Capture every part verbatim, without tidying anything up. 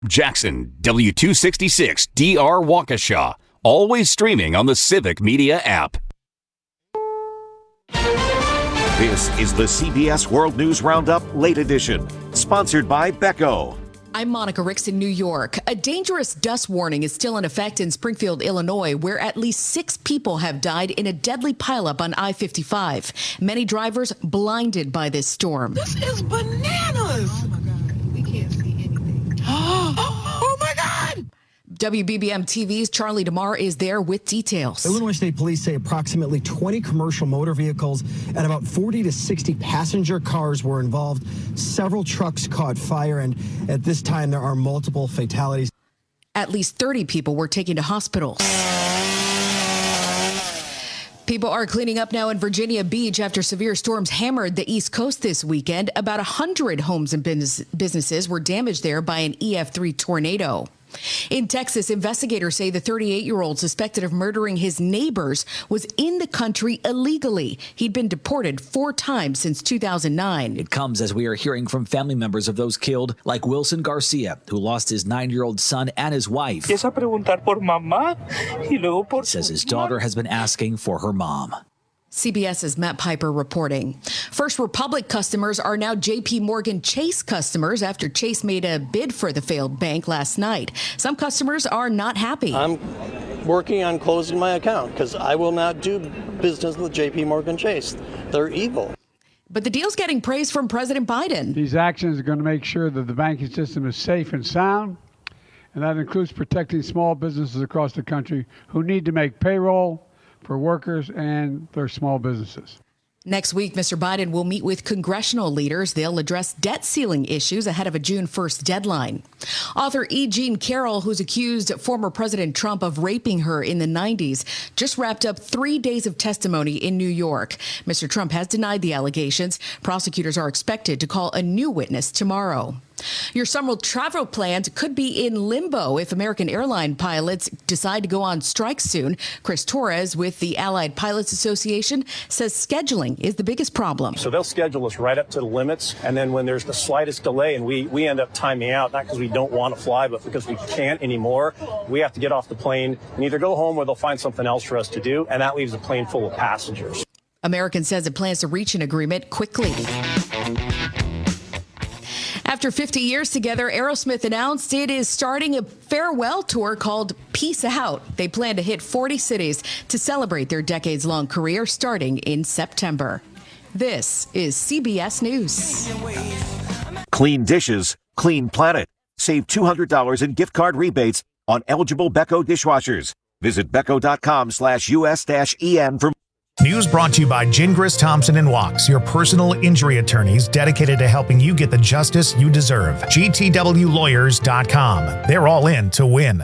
Jackson, W two sixty-six D R Waukesha. Always streaming on the Civic Media app. This is the C B S World News Roundup Late Edition, sponsored by Beko. I'm Monica Ricks in New York. A dangerous dust warning is still in effect in Springfield, Illinois, where at least six people have died in a deadly pileup on I fifty-five. Many drivers blinded by this storm. This is bananas. Oh, my God. We can't see anything. Oh, my God. W B B M T V's Charlie DeMar is there with details. Illinois State Police say approximately twenty commercial motor vehicles and about forty to sixty passenger cars were involved. Several trucks caught fire, and at this time there are multiple fatalities. At least thirty people were taken to hospitals. People are cleaning up now in Virginia Beach after severe storms hammered the East Coast this weekend. About one hundred homes and business, businesses were damaged there by an E F three tornado. In Texas, investigators say the thirty-eight-year-old suspected of murdering his neighbors was in the country illegally. He'd been deported four times since two thousand nine. It comes as we are hearing from family members of those killed, like Wilson Garcia, who lost his nine-year-old son and his wife. He says his daughter has been asking for her mom. CBS's Matt Piper reporting. First Republic customers are now J P Morgan Chase customers after Chase made a bid for the failed bank last night. Some customers are not happy. I'm working on closing my account because I will not do business with J P Morgan Chase. They're evil. But the deal's getting praise from President Biden. These actions are going to make sure that the banking system is safe and sound, and that includes protecting small businesses across the country who need to make payroll for workers and their small businesses. Next week, Mister Biden will meet with congressional leaders. They'll address debt ceiling issues ahead of a June first deadline. Author E. Jean Carroll, who's accused former President Trump of raping her in the nineties, just wrapped up three days of testimony in New York. Mister Trump has denied the allegations. Prosecutors are expected to call a new witness tomorrow. Your summer travel plans could be in limbo if American airline pilots decide to go on strike soon. Chris Torres with the Allied Pilots Association says scheduling is the biggest problem. So they'll schedule us right up to the limits, and then when there's the slightest delay and we, we end up timing out, not because we don't want to fly, but because we can't anymore, we have to get off the plane and either go home or they'll find something else for us to do, and that leaves the plane full of passengers. American says it plans to reach an agreement quickly. After fifty years together, Aerosmith announced it is starting a farewell tour called Peace Out. They plan to hit forty cities to celebrate their decades-long career starting in September. This is C B S News. Clean dishes, clean planet. Save two hundred dollars in gift card rebates on eligible Beko dishwashers. Visit Beko.com slash US dash EN for News brought to you by Gingras, Thompson and Wachs, your personal injury attorneys dedicated to helping you get the justice you deserve. G T W lawyers dot com. They're all in to win.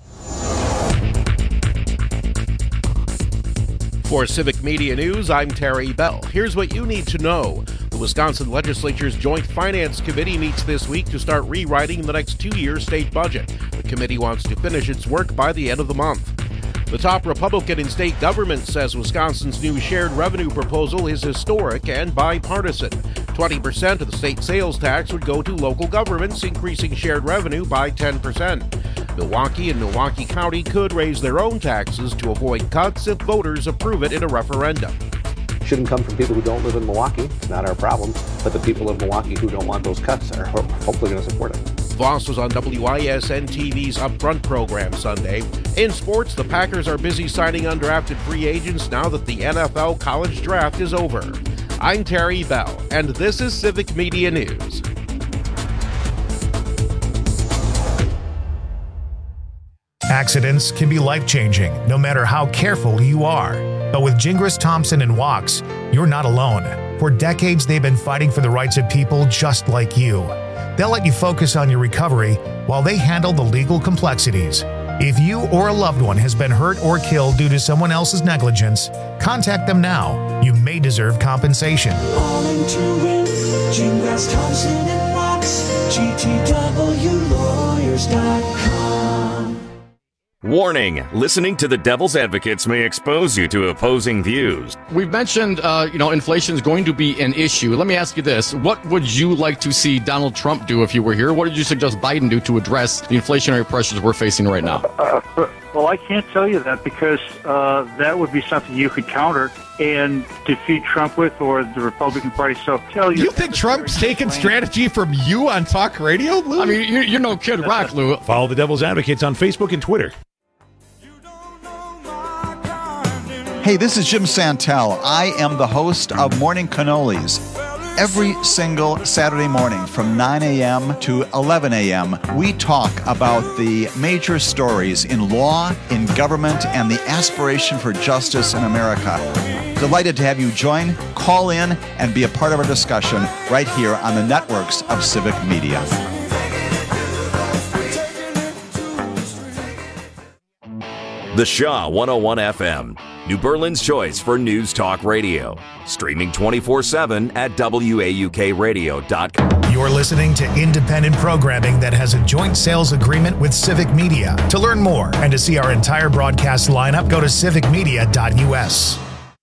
For Civic Media News, I'm Terry Bell. Here's what you need to know. The Wisconsin Legislature's Joint Finance Committee meets this week to start rewriting the next two-year state budget. The committee wants to finish its work by the end of the month. The top Republican in state government says Wisconsin's new shared revenue proposal is historic and bipartisan. twenty percent of the state sales tax would go to local governments, increasing shared revenue by ten percent. Milwaukee and Milwaukee County could raise their own taxes to avoid cuts if voters approve it in a referendum. Shouldn't come from people who don't live in Milwaukee. It's not our problem. But the people of Milwaukee who don't want those cuts are hopefully going to support it. Voss was on W I S N T V's Upfront program Sunday. In sports, the Packers are busy signing undrafted free agents now that the N F L college draft is over. I'm Terry Bell, and this is Civic Media News. Accidents can be life-changing, no matter how careful you are. But with Gingras, Thompson and Wachs, you're not alone. For decades, they've been fighting for the rights of people just like you. They'll let you focus on your recovery while they handle the legal complexities. If you or a loved one has been hurt or killed due to someone else's negligence, contact them now. You may deserve compensation. All in to win. Gingras, Thompson and Wachs. G T W lawyers dot com. Warning, listening to the Devil's Advocates may expose you to opposing views. We've mentioned, uh, you know, inflation is going to be an issue. Let me ask you this. What would you like to see Donald Trump do if you were here? What did you suggest Biden do to address the inflationary pressures we're facing right now? Uh, well, I can't tell you that because uh, that would be something you could counter and defeat Trump with, or the Republican Party. So tell you. You think Trump's taking strategy from you on talk radio, Lou? I mean, you're, you're no Kid Rock, Lou. Follow the Devil's Advocates on Facebook and Twitter. Hey, this is Jim Santel. I am the host of Morning Cannolis. Every single Saturday morning from nine a.m. to eleven a.m., we talk about the major stories in law, in government, and the aspiration for justice in America. Delighted to have you join, call in, and be a part of our discussion right here on the networks of Civic Media. The Shaw one oh one F M, New Berlin's choice for news talk radio. Streaming twenty-four seven at W A U K radio dot com. You're listening to independent programming that has a joint sales agreement with Civic Media. To learn more and to see our entire broadcast lineup, go to civic media dot U S.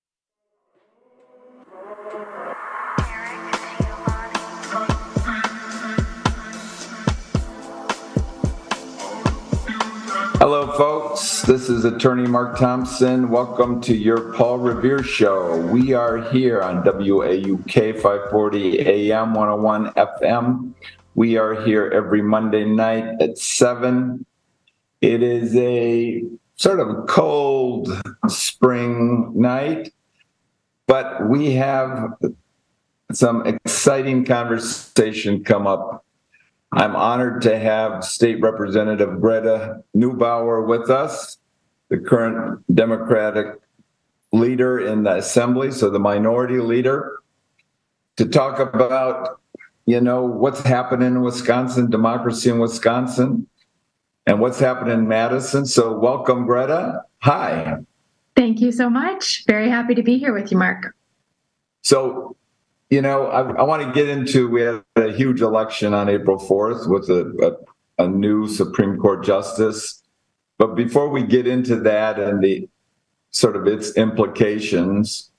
Hello, folks. This is attorney Mark Thompson. Welcome to your Paul Revere Show. We are here on W A U K five forty A M, one oh one F M. We are here every Monday night at seven. It is a sort of cold spring night, but we have some exciting conversation come up. I'm honored to have State Representative Greta Neubauer with us, the current Democratic leader in the Assembly, so the minority leader, to talk about, you know, what's happening in Wisconsin, democracy in Wisconsin, and what's happening in Madison. So welcome, Greta. Hi. Thank you so much. Very happy to be here with you, Mark. So, you know, I, I want to get into, we had a huge election on April fourth with a, a, a new Supreme Court justice. But before we get into that and the sort of its implications,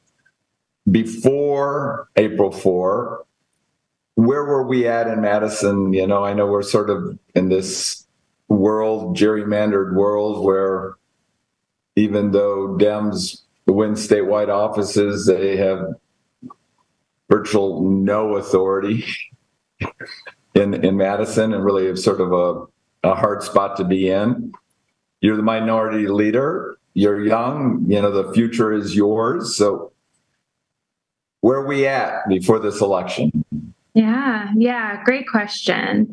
before April fourth, where were we at in Madison? You know, I know we're sort of in this world, gerrymandered world, where even though Dems win statewide offices, they have virtual no authority in in Madison, and really it's sort of a, a hard spot to be in. You're the minority leader. You're young. You know, the future is yours. So where are we at before this election? Yeah, yeah, great question.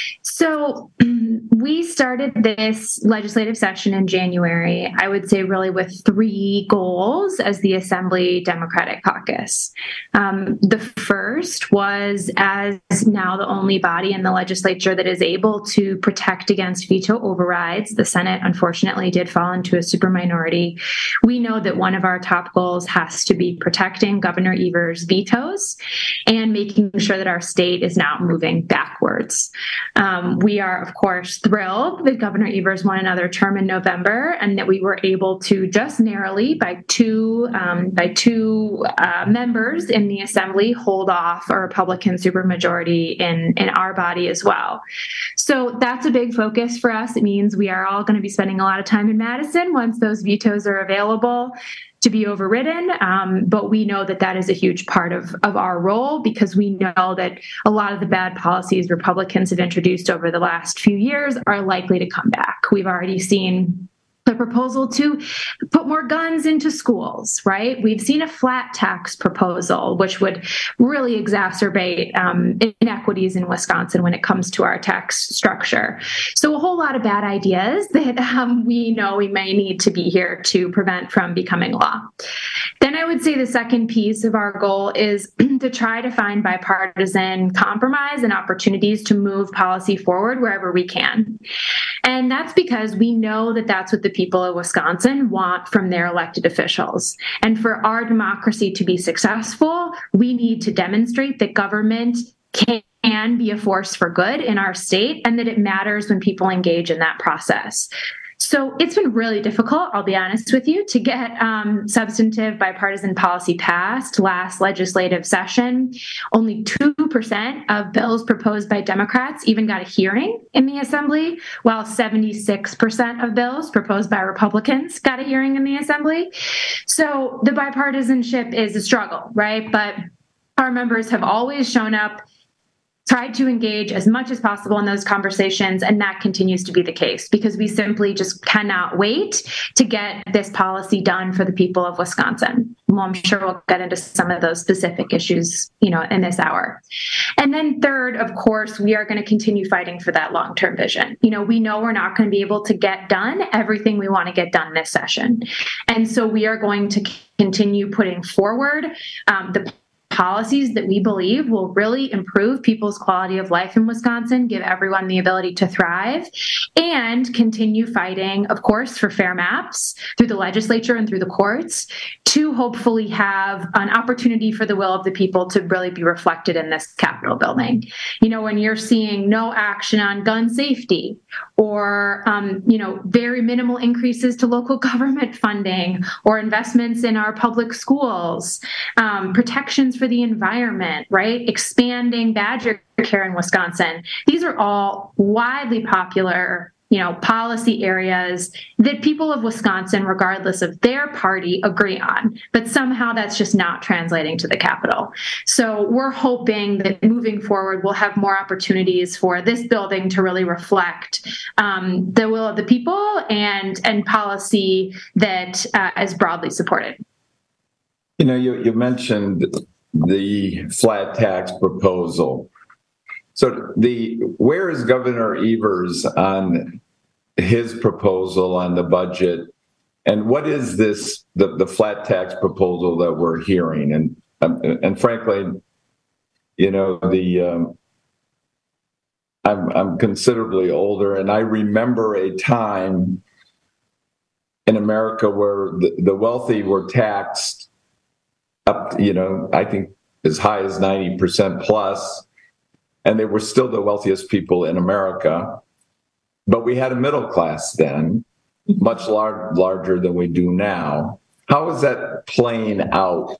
So we started this legislative session in January, I would say really with three goals as the Assembly Democratic Caucus. Um, the first was, as now the only body in the legislature that is able to protect against veto overrides, the Senate unfortunately did fall into a superminority. We know that one of our top goals has to be protecting Governor Evers' vetoes and making sure that our state is not moving backwards. Um, we are, of course, thrilled that Governor Evers won another term in November, and that we were able to just narrowly, by two um, by two uh, members in the Assembly, hold off a Republican supermajority in in our body as well. So that's a big focus for us. It means we are all going to be spending a lot of time in Madison once those vetoes are available to be overridden. Um, but we know that that is a huge part of, of our role, because we know that a lot of the bad policies Republicans have introduced over the last few years are likely to come back. We've already seen the proposal to put more guns into schools, right? We've seen a flat tax proposal, which would really exacerbate um, inequities in Wisconsin when it comes to our tax structure. So a whole lot of bad ideas that um, we know we may need to be here to prevent from becoming law. Then I would say the second piece of our goal is to try to find bipartisan compromise and opportunities to move policy forward wherever we can. And that's because we know that that's what the people of Wisconsin want from their elected officials. And for our democracy to be successful, we need to demonstrate that government can be a force for good in our state, and that it matters when people engage in that process. So it's been really difficult, I'll be honest with you, to get um, substantive bipartisan policy passed last legislative session. Only two percent of bills proposed by Democrats even got a hearing in the Assembly, while seventy-six percent of bills proposed by Republicans got a hearing in the Assembly. So the bipartisanship is a struggle, right? But our members have always shown up, tried to engage as much as possible in those conversations, and that continues to be the case because we simply just cannot wait to get this policy done for the people of Wisconsin. Well, I'm sure we'll get into some of those specific issues, you know, in this hour. And then third, of course, we are going to continue fighting for that long-term vision. You know, we know we're not going to be able to get done everything we want to get done this session. And so we are going to continue putting forward um, the policies that we believe will really improve people's quality of life in Wisconsin, give everyone the ability to thrive, and continue fighting, of course, for fair maps through the legislature and through the courts to hopefully have an opportunity for the will of the people to really be reflected in this Capitol building. You know, when you're seeing no action on gun safety or, um, you know, very minimal increases to local government funding or investments in our public schools, um, protections for the environment, right? Expanding badger care in Wisconsin. These are all widely popular, you know, policy areas that people of Wisconsin, regardless of their party, agree on. But somehow that's just not translating to the Capitol. So we're hoping that moving forward, we'll have more opportunities for this building to really reflect um, the will of the people and, and policy that uh, is broadly supported. You know, you, you mentioned the flat tax proposal. So the where is Governor Evers on his proposal on the budget, and what is this the, the flat tax proposal that we're hearing? And um, and frankly, you know, the um, I'm I'm considerably older, and I remember a time in America where the, the wealthy were taxed up, you know, I think as high as ninety percent plus, and they were still the wealthiest people in America. But we had a middle class then, much lar- larger than we do now. How is that playing out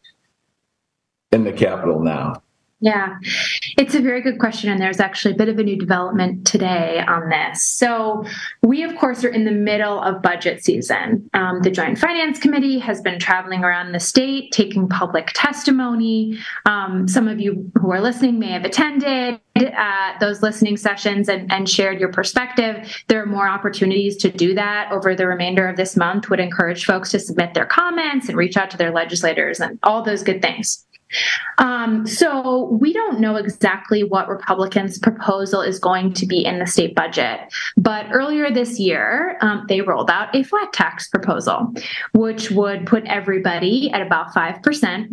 in the Capitol now? Yeah, it's a very good question. And there's actually a bit of a new development today on this. So we, of course, are in the middle of budget season. Um, the Joint Finance Committee has been traveling around the state, taking public testimony. Um, some of you who are listening may have attended uh, those listening sessions and, and shared your perspective. There are more opportunities to do that over the remainder of this month. Would encourage folks to submit their comments and reach out to their legislators and all those good things. Um, so we don't know exactly what Republicans' proposal is going to be in the state budget. But earlier this year, um, they rolled out a flat tax proposal, which would put everybody at about five percent.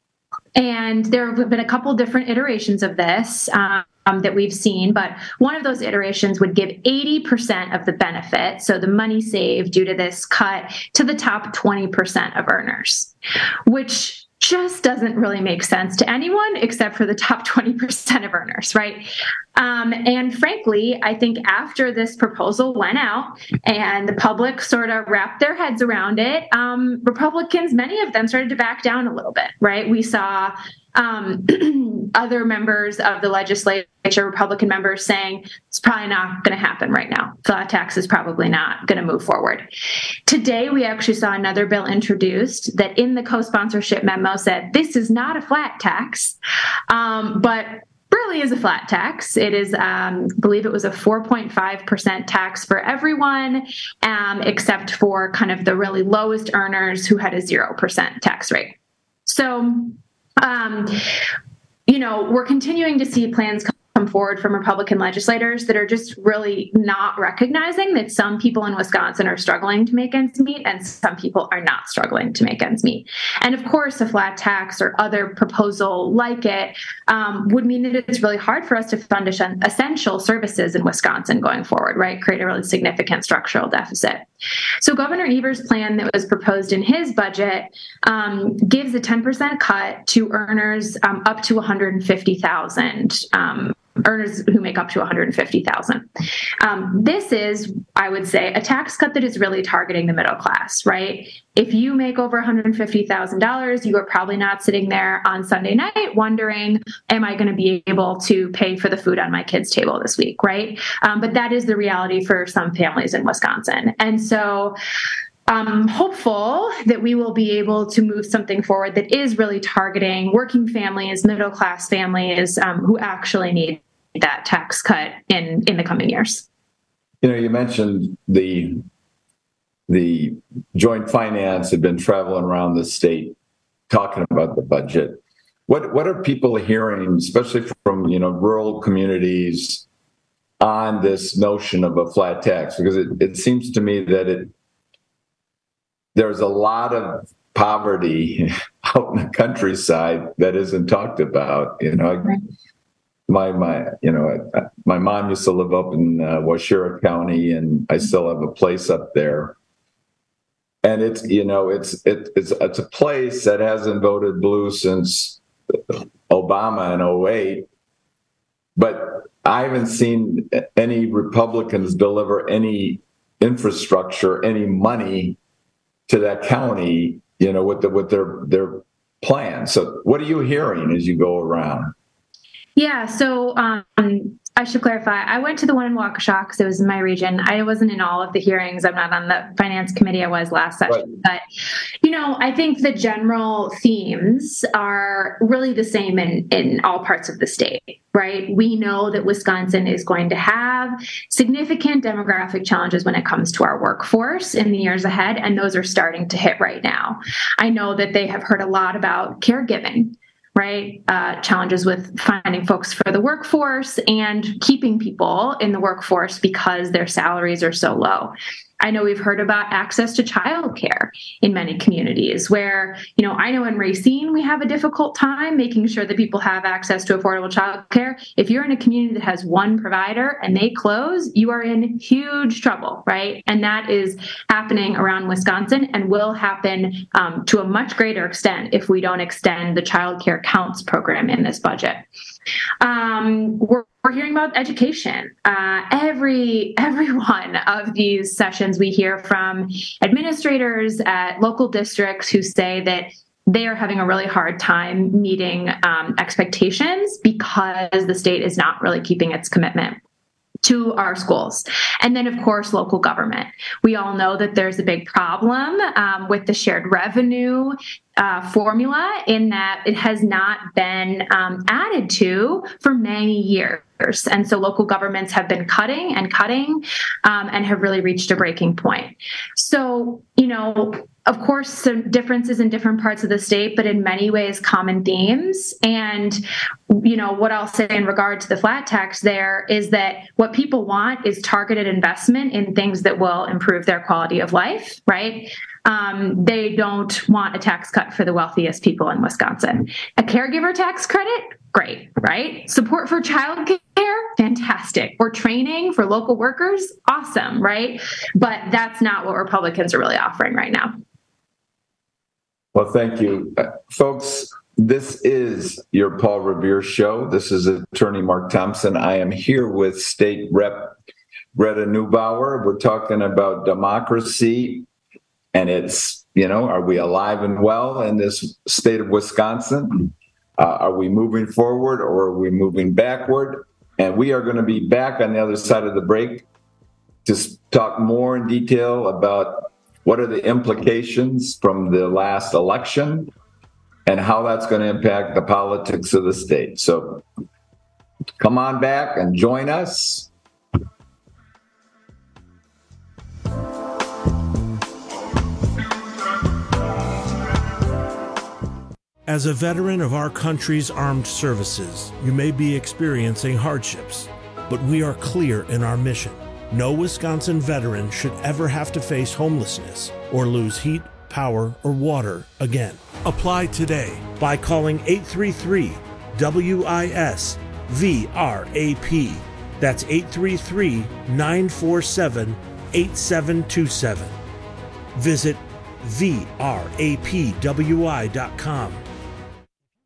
And there have been a couple different iterations of this um, that we've seen, but one of those iterations would give eighty percent of the benefit, so the money saved due to this cut, to the top twenty percent of earners, which just doesn't really make sense to anyone except for the top twenty percent of earners, right? Um, and frankly, I think after this proposal went out and the public sort of wrapped their heads around it, um, Republicans, many of them started to back down a little bit, right? We saw um, other members of the legislature, Republican members, saying it's probably not going to happen right now. Flat tax is probably not going to move forward. Today, we actually saw another bill introduced that in the co-sponsorship memo said this is not a flat tax, um, but really is a flat tax. It is, um, I believe it was a four point five percent tax for everyone, um, except for kind of the really lowest earners who had a zero percent tax rate. So, um, you know, we're continuing to see plans come forward from Republican legislators that are just really not recognizing that some people in Wisconsin are struggling to make ends meet and some people are not struggling to make ends meet. And of course, a flat tax or other proposal like it um, would mean that it's really hard for us to fund essential services in Wisconsin going forward, right? Create a really significant structural deficit. So Governor Evers' plan that was proposed in his budget um, gives a ten percent cut to earners um, up to one hundred fifty thousand dollars. Um, earners who make up to one hundred fifty thousand dollars. Um, this is, I would say, a tax cut that is really targeting the middle class, right? If you make over one hundred fifty thousand dollars, you are probably not sitting there on Sunday night wondering, am I going to be able to pay for the food on my kids' table this week, right? Um, but that is the reality for some families in Wisconsin. And so I'm hopeful that we will be able to move something forward that is really targeting working families, middle-class families um, who actually need that tax cut in, in the coming years. You know, you mentioned the the joint finance had been traveling around the state talking about the budget. What what are people hearing, especially from, you know, rural communities, on this notion of a flat tax? Because it, it seems to me that it there's a lot of poverty out in the countryside that isn't talked about. You know, right. my my you know my mom used to live up in uh, Washira County, and I still have a place up there. And it's you know it's it, it's it's a place that hasn't voted blue since Obama in oh eight, but I haven't seen any Republicans deliver any infrastructure, any money to that county, you know, with the with their their plan. So what are you hearing as you go around? Yeah, so um, I should clarify. I went to the one in Waukesha because it was in my region. I wasn't in all of the hearings. I'm not on the finance committee. I was last session. Right. But, you know, I think the general themes are really the same in, in all parts of the state, right? We know that Wisconsin is going to have significant demographic challenges when it comes to our workforce in the years ahead, and those are starting to hit right now. I know that they have heard a lot about caregiving, right? Uh, challenges with finding folks for the workforce and keeping people in the workforce because their salaries are so low. I know we've heard about access to childcare in many communities where, you know, I know in Racine, we have a difficult time making sure that people have access to affordable childcare. If you're in a community that has one provider and they close, you are in huge trouble, right? And that is happening around Wisconsin and will happen um, to a much greater extent if we don't extend the childcare counts program in this budget. Um, we're We're hearing about education. Uh, every every one of these sessions, we hear from administrators at local districts who say that they are having a really hard time meeting um, expectations because the state is not really keeping its commitment to our schools. And then, of course, local government. We all know that there's a big problem um, with the shared revenue uh, formula in that it has not been um, added to for many years. And so local governments have been cutting and cutting um, and have really reached a breaking point. So, you know, of course, some differences in different parts of the state, but in many ways, common themes. And, you know, what I'll say in regard to the flat tax there is that what people want is targeted investment in things that will improve their quality of life, right? Um, they don't want a tax cut for the wealthiest people in Wisconsin. A caregiver tax credit, great, right? Support for childcare, fantastic. Or training for local workers, awesome, right? But that's not what Republicans are really offering right now. Well, thank you. Uh, folks, this is your Paul Revere Show. This is Attorney Mark Thompson. I am here with State Rep Greta Neubauer. We're talking about democracy, and it's, you know, are we alive and well in this state of Wisconsin? Uh, are we moving forward or are we moving backward? And we are going to be back on the other side of the break to talk more in detail about what are the implications from the last election and how that's going to impact the politics of the state. So come on back and join us. As a veteran of our country's armed services, you may be experiencing hardships, but we are clear in our mission. No Wisconsin veteran should ever have to face homelessness or lose heat, power, or water again. Apply today by calling eight three three W I S V R A P. That's eight three three, nine four seven, eight seven two seven. Visit V R A P W I dot com.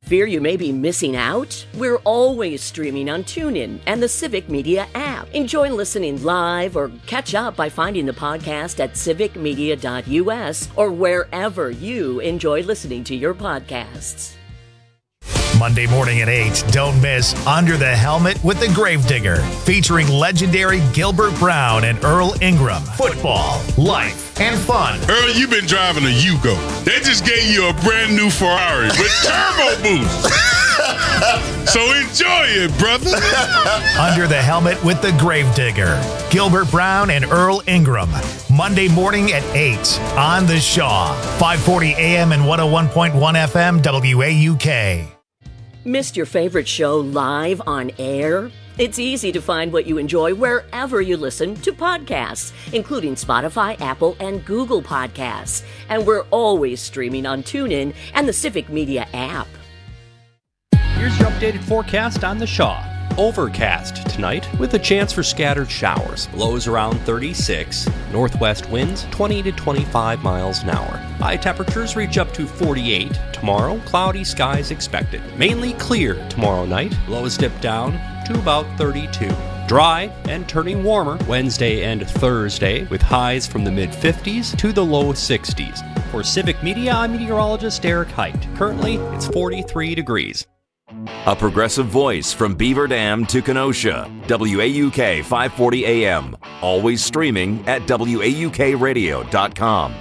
Fear you may be missing out? We're always streaming on TuneIn and the Civic Media app. Enjoy listening live or catch up by finding the podcast at civic media dot u s or wherever you enjoy listening to your podcasts. Monday morning at eight, don't miss Under the Helmet with the Gravedigger, featuring legendary Gilbert Brown and Earl Ingram. Football, life, and fun. Earl, you've been driving a Yugo. They just gave you a brand new Ferrari with turbo boost. So enjoy it, brother. Under the Helmet with the Gravedigger, Gilbert Brown and Earl Ingram. Monday morning at eight on The Shaw, five forty A M and one oh one point one F M W A U K. Missed your favorite show live on air? It's easy to find what you enjoy wherever you listen to podcasts, including Spotify, Apple, and Google Podcasts. And we're always streaming on TuneIn and the Civic Media app. Here's your updated forecast on The Shaw. Overcast tonight with a chance for scattered showers. Lows around thirty-six. Northwest winds twenty to twenty-five miles an hour. High temperatures reach up to forty-eight. Tomorrow, cloudy skies expected. Mainly clear tomorrow night. Lows dip down to about thirty-two. Dry and turning warmer Wednesday and Thursday with highs from the mid fifties to the low sixties. For Civic Media, I'm meteorologist Eric Height. Currently, it's forty-three degrees. A progressive voice from Beaver Dam to Kenosha. W A U K five forty A M. Always streaming at W A U K radio dot com.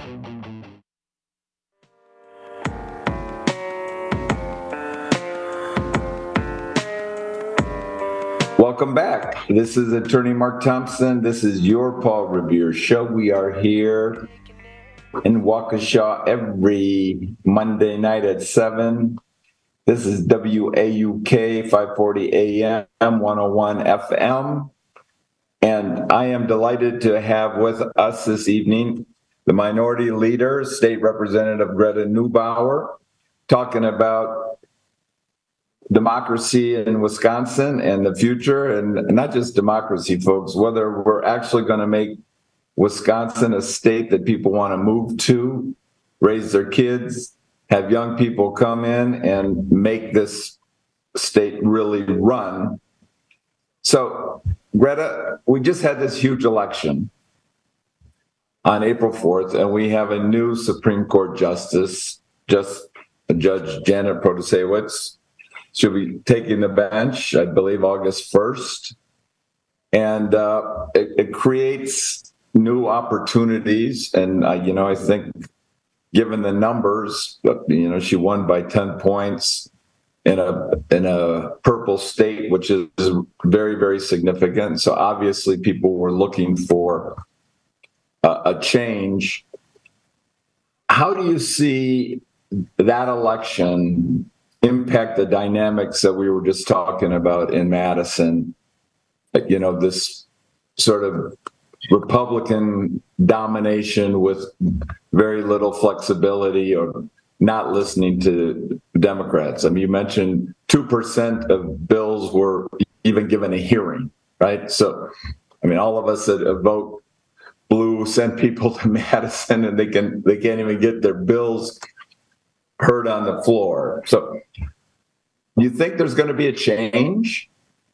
Welcome back. This is Attorney Mark Thompson. This is your Paul Revere Show. We are here in Waukesha every Monday night at seven. This is W A U K five forty A M, one oh one F M. And I am delighted to have with us this evening the Minority Leader, State Representative Greta Neubauer, talking about democracy in Wisconsin and the future, and not just democracy, folks, whether we're actually going to make Wisconsin a state that people want to move to, raise their kids, have young people come in and make this state really run. So, Greta, we just had this huge election on April fourth, and we have a new Supreme Court justice, just Judge Janet Protasewicz. She'll be taking the bench, I believe, August first. And uh, it, it creates new opportunities. And, uh, you know, I think given the numbers, you know, she won by ten points in a in a purple state, which is very, very significant. So obviously people were looking for a, a change. How do you see that election impact the dynamics that we were just talking about in Madison? You know, this sort of Republican domination with very little flexibility or not listening to Democrats. I mean, you mentioned two percent of bills were even given a hearing, right? So, I mean, all of us that vote blue send people to Madison and they can they can't even get their bills heard on the floor. So, you think there's going to be a change?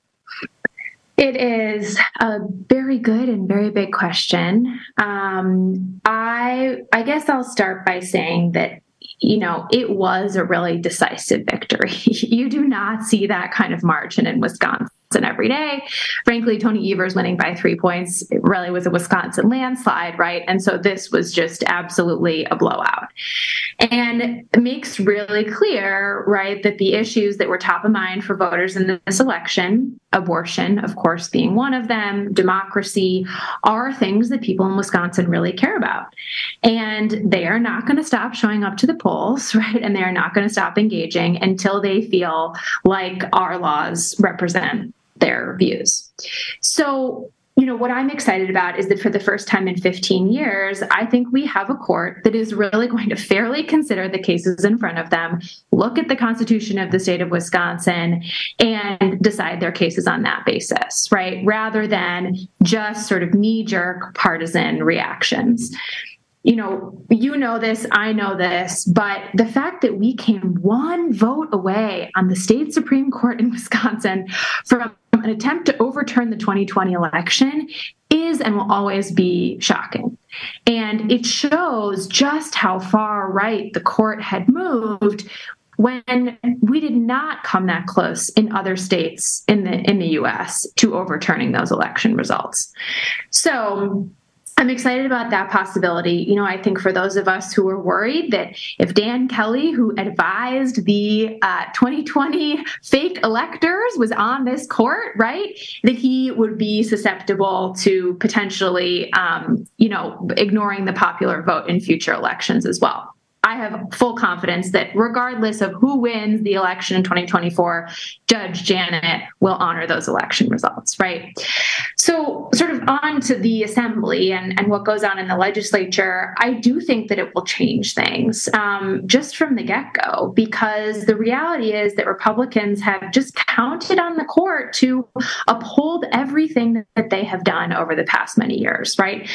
It is a very good and very big question. Um, I I guess I'll start by saying that, you know, it was a really decisive victory. You do not see that kind of margin in Wisconsin every day. Frankly, Tony Evers winning by three points, it really was a Wisconsin landslide, right? And so this was just absolutely a blowout. And it makes really clear, right, that the issues that were top of mind for voters in this election, abortion, of course, being one of them, democracy, are things that people in Wisconsin really care about. And they are not going to stop showing up to the polls, right? And they are not going to stop engaging until they feel like our laws represent their views. So, you know, what I'm excited about is that for the first time in fifteen years, I think we have a court that is really going to fairly consider the cases in front of them, look at the Constitution of the state of Wisconsin, and decide their cases on that basis, right? Rather than just sort of knee-jerk partisan reactions. you know, you know this, I know this, but the fact that we came one vote away on the state Supreme Court in Wisconsin from an attempt to overturn the twenty twenty election is and will always be shocking. And it shows just how far right the court had moved when we did not come that close in other states in the in the U S to overturning those election results. So I'm excited about that possibility. You know, I think for those of us who were worried that if Dan Kelly, who advised the uh, twenty twenty fake electors, was on this court, right, that he would be susceptible to potentially, um, you know, ignoring the popular vote in future elections as well. I have full confidence that regardless of who wins the election in twenty twenty-four, Judge Janet will honor those election results, right? So sort of on to the assembly and, and what goes on in the legislature, I do think that it will change things um, just from the get-go, because the reality is that Republicans have just counted on the court to uphold everything that they have done over the past many years, right?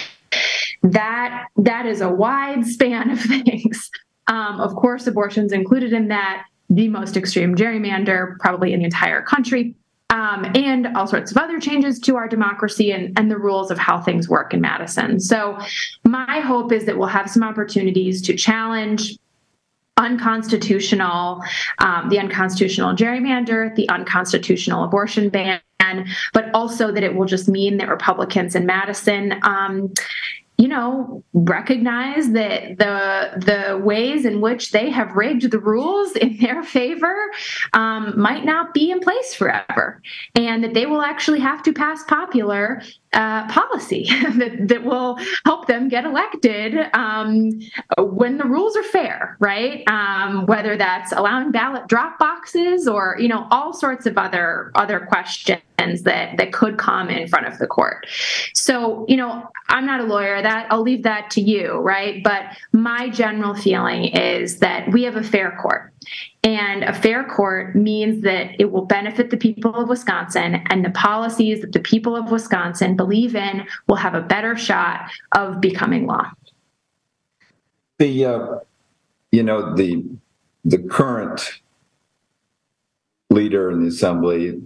That that is a wide span of things. Um, of course, abortion's included in that, the most extreme gerrymander probably in the entire country, um, and all sorts of other changes to our democracy and, and the rules of how things work in Madison. So my hope is that we'll have some opportunities to challenge unconstitutional, um, the unconstitutional gerrymander, the unconstitutional abortion ban, but also that it will just mean that Republicans in Madison, um, you know, recognize that the the ways in which they have rigged the rules in their favor um, might not be in place forever, and that they will actually have to pass popular uh, policy that, that will help them get elected um, when the rules are fair, right? Um, whether that's allowing ballot drop boxes or, you know, all sorts of other other questions that that could come in front of the court. So, you know, I'm not a lawyer. That I'll leave that to you, right? But my general feeling is that we have a fair court. And a fair court means that it will benefit the people of Wisconsin, and the policies that the people of Wisconsin believe in will have a better shot of becoming law. The, uh, you know, the the current leader in the Assembly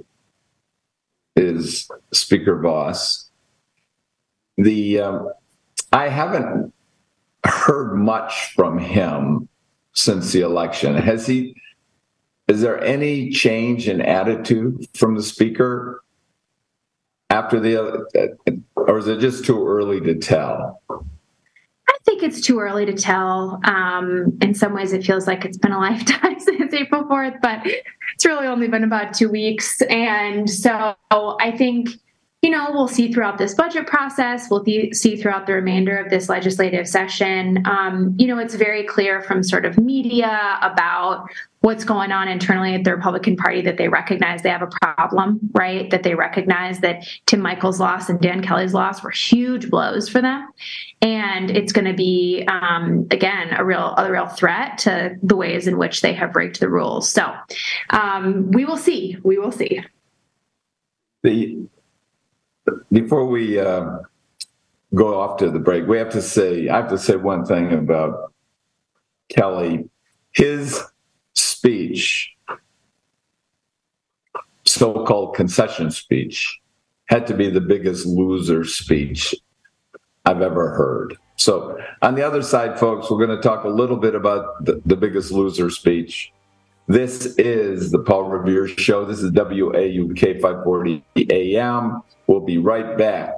is Speaker Voss. The um, I haven't heard much from him since the election. Has he? Is there any change in attitude from the speaker after the, or is it just too early to tell? I think it's too early to tell. Um, in some ways, it feels like it's been a lifetime since April fourth, but it's really only been about two weeks. And so I think, you know, we'll see throughout this budget process, we'll th- see throughout the remainder of this legislative session. Um, you know, it's very clear from sort of media about what's going on internally at the Republican Party that they recognize they have a problem, right? That they recognize that Tim Michael's loss and Dan Kelly's loss were huge blows for them. And it's going to be, um, again, a real a real threat to the ways in which they have rigged the rules. So um, we will see. We will see. The Before we uh, go off to the break, we have to say, I have to say one thing about Kelly. His speech, so-called concession speech, had to be the biggest loser speech I've ever heard. So on the other side, folks, we're going to talk a little bit about the, the biggest loser speech. This is the Paul Revere Show. This is W A U K five forty A M. We'll be right back.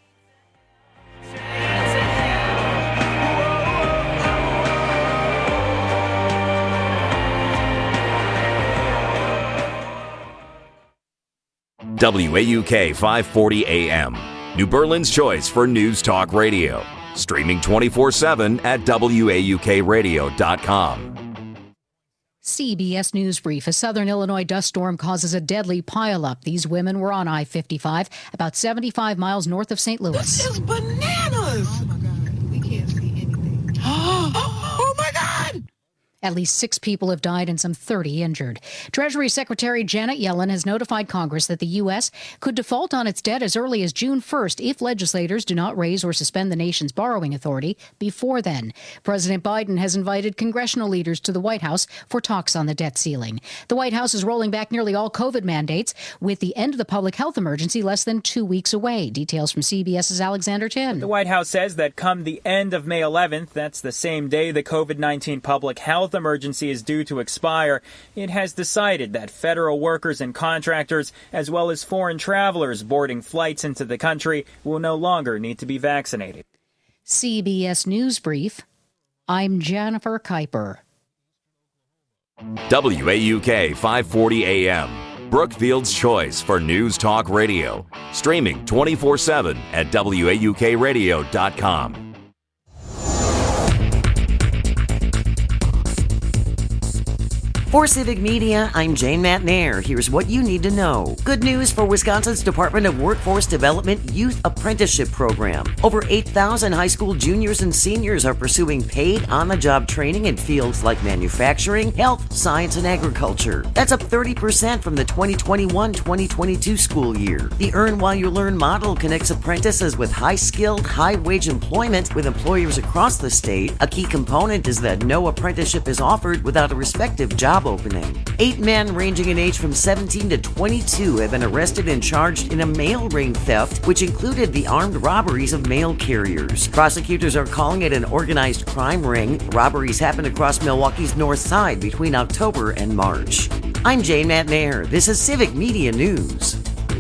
W A U K five forty A M, New Berlin's choice for News Talk Radio. Streaming twenty-four seven at W A U K radio dot com. C B S News Brief. A southern Illinois dust storm causes a deadly pileup. These women were on I fifty-five, about seventy-five miles north of Saint Louis. This is bananas! Oh, my God. We can't see anything. Oh, my God! At least six people have died and some thirty injured. Treasury Secretary Janet Yellen has notified Congress that the U S could default on its debt as early as June first if legislators do not raise or suspend the nation's borrowing authority before then. President Biden has invited congressional leaders to the White House for talks on the debt ceiling. The White House is rolling back nearly all COVID mandates with the end of the public health emergency less than two weeks away. Details from CBS's Alexander Tin. The White House says that come the end of May eleventh, that's the same day the COVID nineteen public health emergency is due to expire, it has decided that federal workers and contractors, as well as foreign travelers boarding flights into the country, will no longer need to be vaccinated. C B S News Brief. I'm Jennifer Kuiper. W A U K five forty A M, Brookfield's choice for News Talk Radio. Streaming twenty-four seven at W A U K radio dot com. For Civic Media, I'm Jane Matnair. Here's what you need to know. Good news for Wisconsin's Department of Workforce Development Youth Apprenticeship Program. Over eight thousand high school juniors and seniors are pursuing paid on-the-job training in fields like manufacturing, health, science, and agriculture. That's up thirty percent from the twenty twenty-one twenty twenty-two school year. The Earn While You Learn model connects apprentices with high-skilled, high-wage employment with employers across the state. A key component is that no apprenticeship is offered without a respective job opening. Eight men ranging in age from seventeen to twenty-two have been arrested and charged in a mail ring theft, which included the armed robberies of mail carriers. Prosecutors are calling it an organized crime ring. Robberies happened across Milwaukee's north side between October and March. I'm Jane Matnair. This is Civic Media News.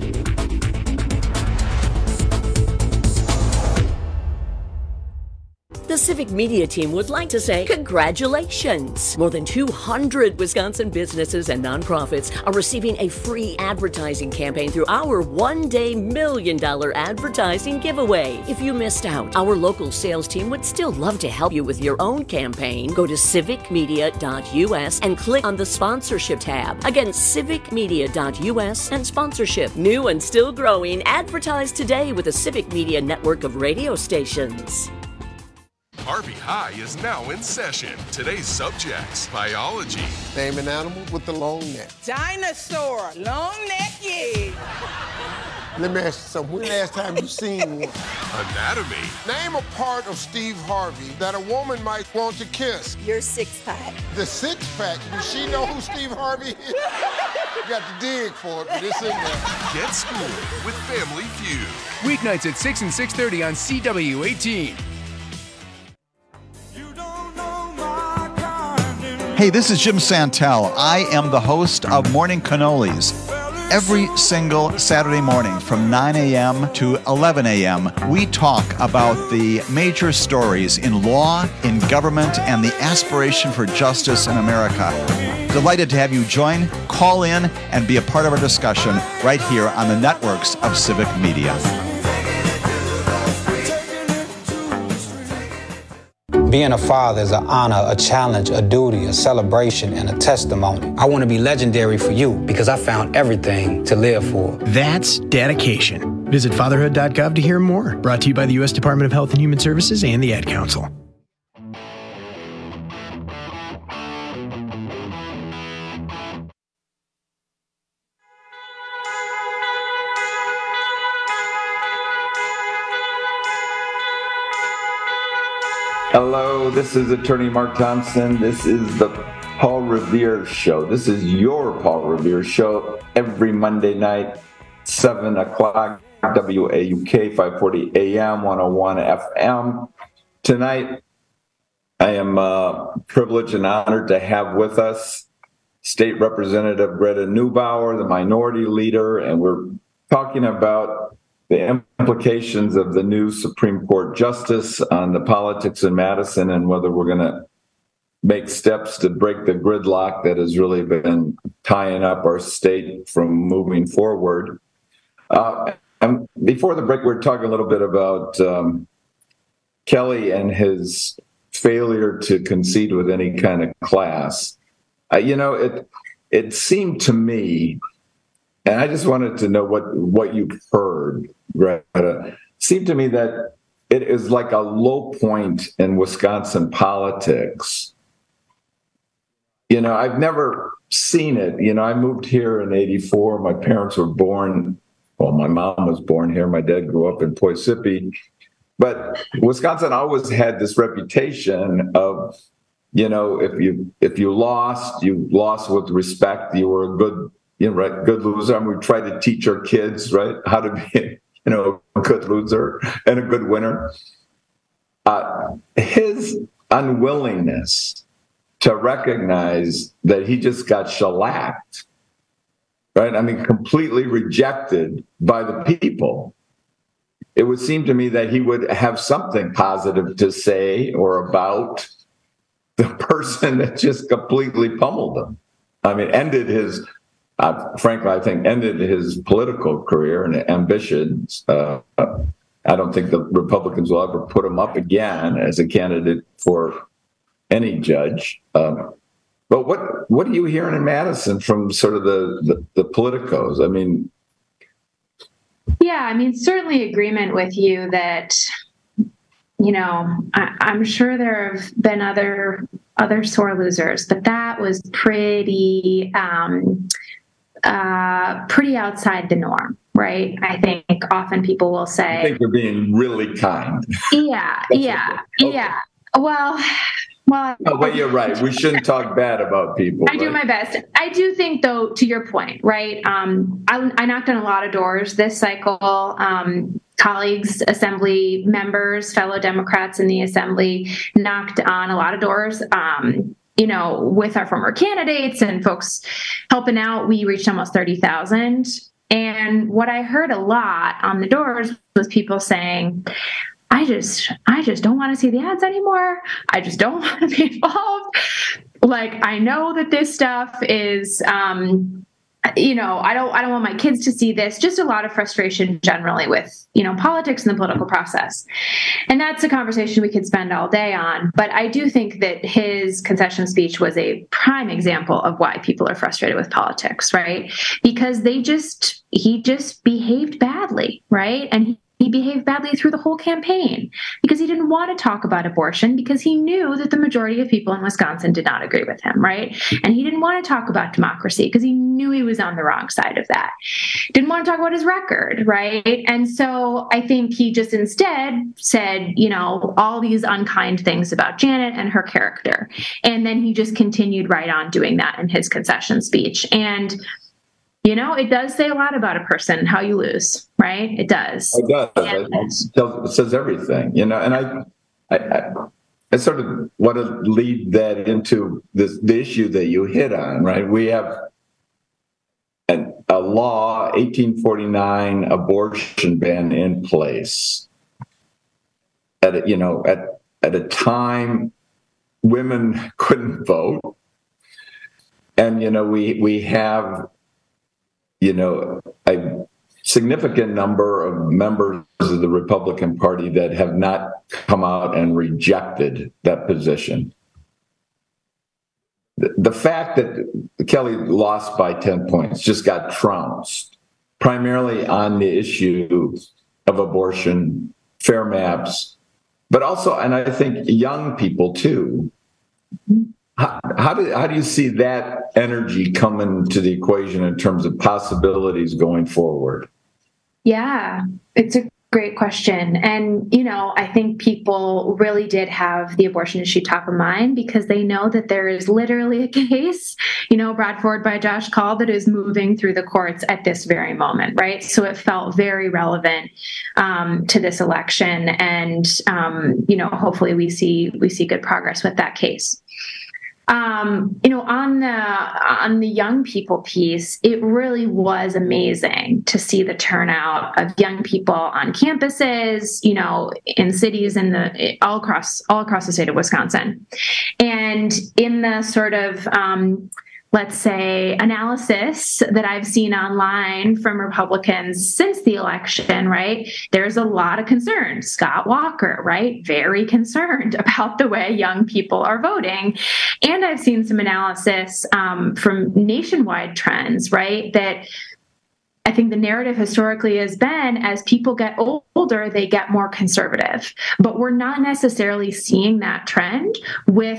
The Civic Media team would like to say congratulations. More than two hundred Wisconsin businesses and nonprofits are receiving a free advertising campaign through our one-day million dollar advertising giveaway. If you missed out, our local sales team would still love to help you with your own campaign. Go to civic media dot U S and click on the sponsorship tab. Again, civic media dot U S and sponsorship. New and still growing. Advertise today with the Civic Media network of radio stations. Harvey High is now in session. Today's subjects: biology. Name an animal with the long neck. Dinosaur, long neck, yeah. Let me ask you something. When the last time you seen one? Anatomy. Name a part of Steve Harvey that a woman might want to kiss. Your six pack. The six pack? Does she know who Steve Harvey is? You got to dig for it, but it's in there. Get schooled with Family Feud. Weeknights at six and six thirty on C W eighteen. Hey, this is Jim Santel. I am the host of Morning Cannolis. Every single Saturday morning from nine a.m. to eleven a.m., we talk about the major stories in law, in government, and the aspiration for justice in America. Delighted to have you join, call in, and be a part of our discussion right here on the networks of Civic Media. Being a father is an honor, a challenge, a duty, a celebration, and a testimony. I want to be legendary for you because I found everything to live for. That's dedication. Visit fatherhood dot gov to hear more. Brought to you by the U S Department of Health and Human Services and the Ad Council. Hello, this is Attorney Mark Thompson. This is the Paul Revere Show. This is your Paul Revere Show every Monday night, seven o'clock, W A U K, five forty A M, one oh one F M. Tonight, I am uh, privileged and honored to have with us State Representative Greta Neubauer, the minority leader, and we're talking about the implications of the new Supreme Court justice on the politics in Madison and whether we're going to make steps to break the gridlock that has really been tying up our state from moving forward. Uh, and before the break, we were talking a little bit about um, Kelly and his failure to concede with any kind of class. Uh, you know, it it seemed to me, and I just wanted to know what, what you've heard, Greta. It seemed to me that it is like a low point in Wisconsin politics you know, I've never seen it. You know, I moved here in eighty-four. My parents were born, well, my mom was born here. My dad grew up in Poughkeepsie. But Wisconsin always had this reputation of, you know, if you if you lost, you lost with respect. You were a good, you know, right, good loser. And we try to teach our kids, right, how to be, you know, a good loser and a good winner. Uh, his unwillingness to recognize that he just got shellacked, right? I mean, completely rejected by the people. It would seem to me that he would have something positive to say or about the person that just completely pummeled him. I mean, ended his, uh, frankly, I think, ended his political career and ambitions. Uh, I don't think the Republicans will ever put him up again as a candidate for any judge. Um, but what what are you hearing in Madison from sort of the, the, the politicos? I mean, yeah, I mean, certainly agreement with you that, you know, I, I'm sure there have been other other sore losers, but that was pretty um, uh, pretty outside the norm, right? I think often people will say, I think you're being really kind. Yeah, yeah, okay. yeah. Well, well. No, but you're right. We shouldn't talk bad about people. I right? do my best. I do think, though, to your point, right? Um, I, I knocked on a lot of doors this cycle. Um, colleagues, assembly members, fellow Democrats in the assembly knocked on a lot of doors. Um, you know, with our former candidates and folks helping out, we reached almost thirty thousand. And what I heard a lot on the doors was people saying, I just, I just don't want to see the ads anymore. I just don't want to be involved. Like, I know that this stuff is, um, you know, I don't, I don't want my kids to see this. Just a lot of frustration generally with, you know, politics and the political process. And that's a conversation we could spend all day on. But I do think that his concession speech was a prime example of why people are frustrated with politics, right? Because they just, he just behaved badly, right? And he, He behaved badly through the whole campaign because he didn't want to talk about abortion because he knew that the majority of people in Wisconsin did not agree with him, right? And he didn't want to talk about democracy because he knew he was on the wrong side of that. Didn't want to talk about his record, right? And so I think he just instead said, you know, all these unkind things about Janet and her character. And then he just continued right on doing that in his concession speech. And you know, it does say a lot about a person, how you lose, right? It does. It does. And, it, tells, it says everything, you know, and I, I, I, I sort of want to lead that into this, the issue that you hit on, right? We have an, a law, eighteen forty-nine abortion ban in place at, a, you know, at, at a time women couldn't vote. And, you know, we, we have, you know, a significant number of members of the Republican Party that have not come out and rejected that position. The, the fact that Kelly lost by ten points, just got trounced, primarily on the issue of abortion, fair maps, but also, and I think young people too. How, how do how do you see that energy come into the equation in terms of possibilities going forward? Yeah, it's a great question. And, you know, I think people really did have the abortion issue top of mind because they know that there is literally a case, you know, brought forward by Josh Kaul that is moving through the courts at this very moment, right? So it felt very relevant um, to this election. And, um, you know, hopefully we see we see good progress with that case. Um, you know, on the on the young people piece, it really was amazing to see the turnout of young people on campuses, you know, in cities in the all across all across the state of Wisconsin, and in the sort of um, let's say, analysis that I've seen online from Republicans since the election, right? There's a lot of concern. Scott Walker, right? Very concerned about the way young people are voting. And I've seen some analysis um, from nationwide trends, right? That I think the narrative historically has been as people get older, they get more conservative. But we're not necessarily seeing that trend with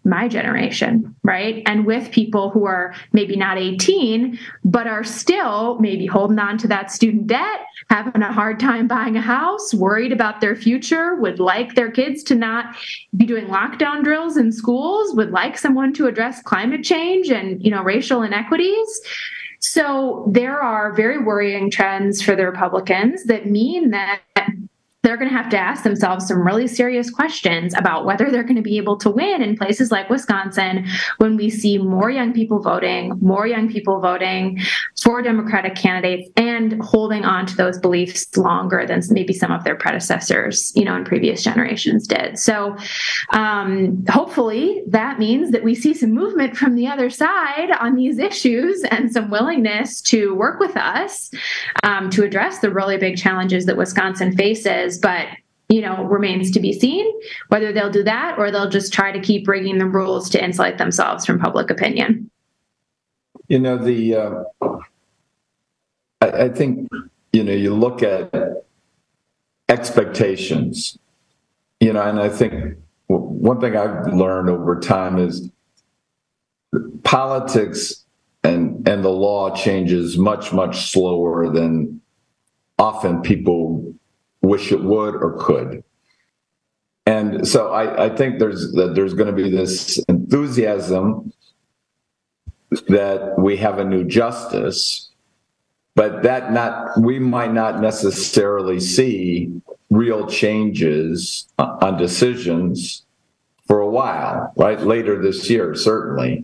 my generation, right? And with people who are maybe not eighteen, but are still maybe holding on to that student debt, having a hard time buying a house, worried about their future, would like their kids to not be doing lockdown drills in schools, would like someone to address climate change and, you know, racial inequities. So there are very worrying trends for the Republicans that mean that they're going to have to ask themselves some really serious questions about whether they're going to be able to win in places like Wisconsin when we see more young people voting, more young people voting for Democratic candidates and holding on to those beliefs longer than maybe some of their predecessors, you know, in previous generations did. So um, hopefully that means that we see some movement from the other side on these issues and some willingness to work with us um, to address the really big challenges that Wisconsin faces. But, you know, remains to be seen whether they'll do that or they'll just try to keep rigging the rules to insulate themselves from public opinion. You know, the uh, I, I think, you know, you look at expectations, you know, and I think one thing I've learned over time is politics and, and the law changes much, much slower than often people wish it would or could. And so I, I think there's that there's going to be this enthusiasm that we have a new justice, but that not we might not necessarily see real changes on decisions for a while, right? Later this year, certainly.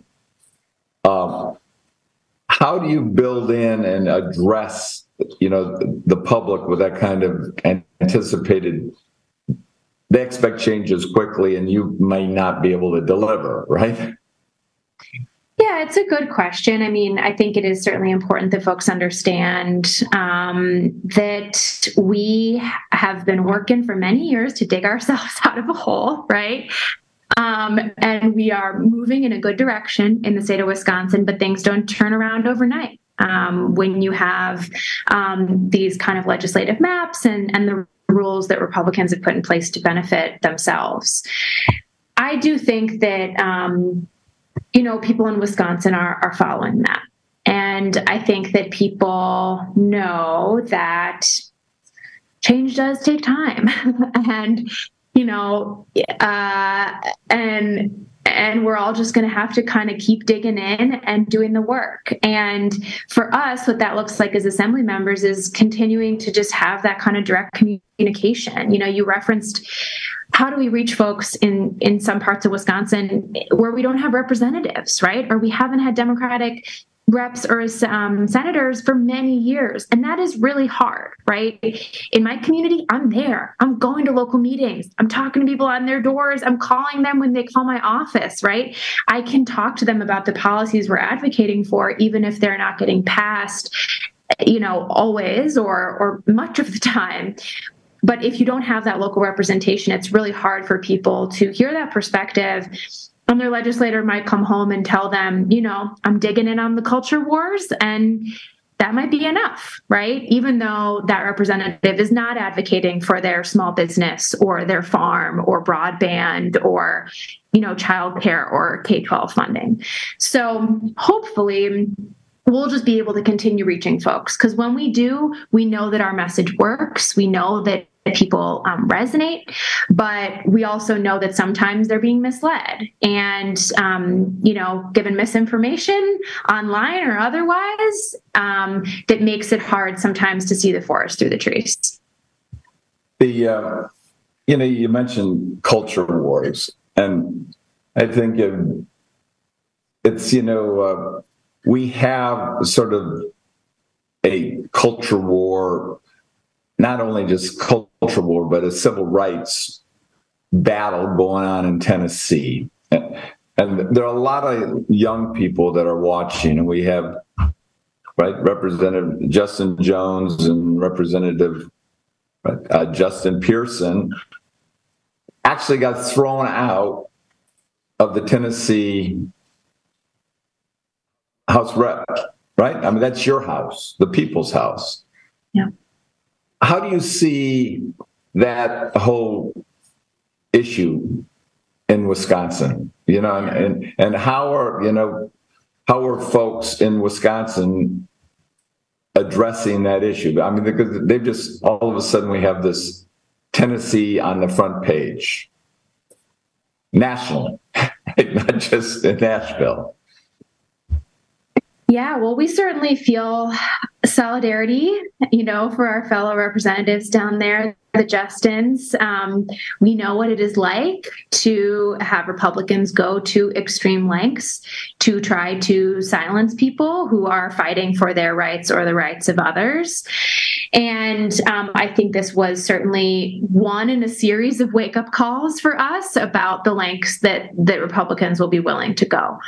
Um, how do you build in and address, you know, the public with that kind of anticipated, they expect changes quickly and you may not be able to deliver, right? Yeah, it's a good question. I mean, I think it is certainly important that folks understand um, that we have been working for many years to dig ourselves out of a hole, right? Um, and we are moving in a good direction in the state of Wisconsin, but things don't turn around overnight. Um, when you have um, these kind of legislative maps and, and the rules that Republicans have put in place to benefit themselves. I do think that, um, you know, people in Wisconsin are, are following that. And I think that people know that change does take time. and, you know, uh, and And we're all just going to have to kind of keep digging in and doing the work. And for us, what that looks like as assembly members is continuing to just have that kind of direct communication. You know, you referenced, how do we reach folks in, in some parts of Wisconsin where we don't have representatives, right? Or we haven't had Democratic reps or um, senators for many years. And that is really hard, right? In my community, I'm there. I'm going to local meetings. I'm talking to people on their doors. I'm calling them when they call my office, right? I can talk to them about the policies we're advocating for, even if they're not getting passed, you know, always or or much of the time. But if you don't have that local representation, it's really hard for people to hear that perspective. And their legislator might come home and tell them, you know, I'm digging in on the culture wars, and that might be enough, right? Even though that representative is not advocating for their small business or their farm or broadband or, you know, childcare or K twelve funding. So hopefully we'll just be able to continue reaching folks, because when we do, we know that our message works. We know that people um, resonate, but we also know that sometimes they're being misled and, um, you know, given misinformation online or otherwise, um, that makes it hard sometimes to see the forest through the trees. The, uh, you know, you mentioned culture wars, and I think it, it's, you know, uh, we have sort of a culture war, not only just culture war, but a civil rights battle going on in Tennessee. And, and there are a lot of young people that are watching, and we have, right, Representative Justin Jones and Representative uh, Justin Pearson actually got thrown out of the Tennessee House Rep, right? I mean, that's your house, the people's house. Yeah. How do you see that whole issue in Wisconsin? You know, and, and, and how are, you know, how are folks in Wisconsin addressing that issue? I mean, because they've just, all of a sudden we have this Tennessee on the front page, nationally, not just in Nashville. Yeah, well, we certainly feel solidarity, you know, for our fellow representatives down there, the Justins. Um, we know what it is like to have Republicans go to extreme lengths to try to silence people who are fighting for their rights or the rights of others. And um, I think this was certainly one in a series of wake-up calls for us about the lengths that, that Republicans will be willing to go.